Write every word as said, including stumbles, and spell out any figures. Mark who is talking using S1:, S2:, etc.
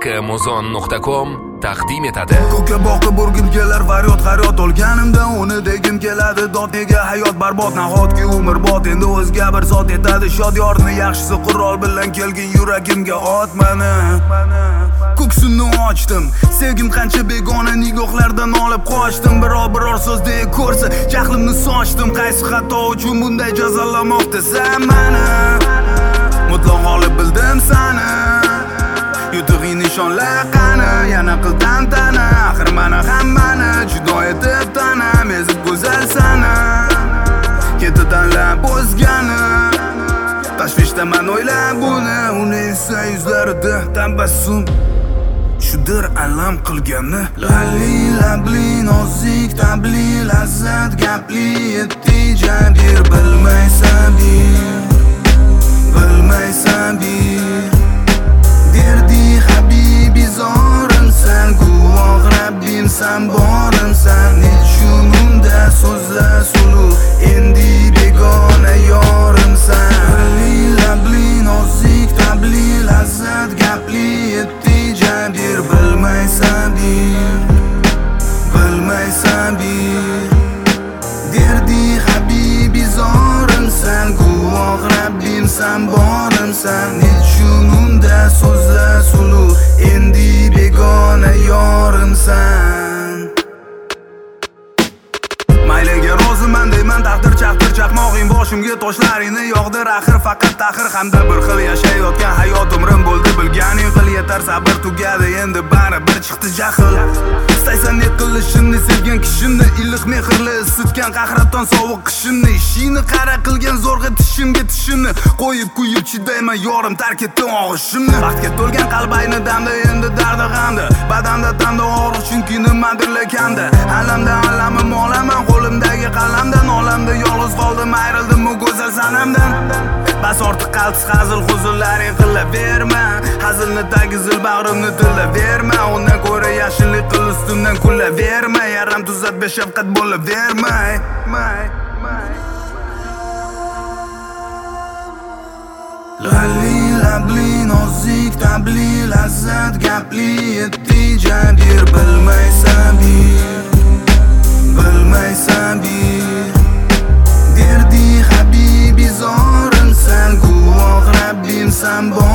S1: k muzon nuqta com taqdim etadi.
S2: Ko'kka boqib urgim kelar faryod qaryod olganimda uni degim keladi dod nega hayot barbod nahotki umr bot endi o'zga bir zot etadi shodiyorni yaxshisi qurol bilan kelgin yuragimga otmani ko'ksimni ochdim sevgim qancha begona nigohlardan olib qochdim biror biror so'zda ko'rsa jahlimni sochdim qaysi xato uchun bunday jazolamoqda sen mani mutlaq olib bildim sani yutug'ing nishonlar qani yana qil tantana axir mana hammani judo etib tanam ezib go'zal sana ketdi tanlab o'zgani tashvishdaman o'ylab buni uni esa yuzlarida tabassum shudir alam qilgani lali labli nozik tabli lazzat gapli yetti jabir bilmaysan bir bilmaysan bir derdi habibi zorimsan guvoh Rabbim san borimsan nechunimda so'zlar suluv endi begona yorimsan lali labli nozik tabli lazzat gapli yetti jabir bilmaysan bir bilmaysan bir derdi habibi zorimsan guvoh Rabbim san borimsan nechunimda so'zlar suluv endi begona yorimsan mayliga roziman deyman taqdir chaqdir chaqmog'ing boshimga toshlaringni yog'dir axir faqat taxir hamda bir xil yashayotgan hayot umrim bo'ldi bilganing qil yetar sabr tugadi endi baribir chiqdi jahl istaysan ne qilishimni sevgan kishimni iliq mehrli isitgan qahraton sovuq qishimni ishingni qara qilgan zo'rg'a tishimga tishimni qo'yib kuyib chidayman yorim tark etdi og'ishimni vaqtga to'lgan qalb ayni damda endi dardi g'amda badanda tanda og'riq chunki nimadir lekanda alamdan alamim olaman qo'limdagi qalamdan olamda yolg'iz qoldim ayrildim u go'zal sanamdan bas ortiq qaltis hazil huzurlaring qilaverma hazilni tagi zil bag'rimni tillaverma undan ko'ra yaxshilik qil ustimdan kullaverma yaram tuzat beshafqat bo'lavermay lali labli nozik tabli lazzat gapli yetti jabir bilmaysan bir bilmaysan bir derdi habibi zorimsan guvoh Rabbim san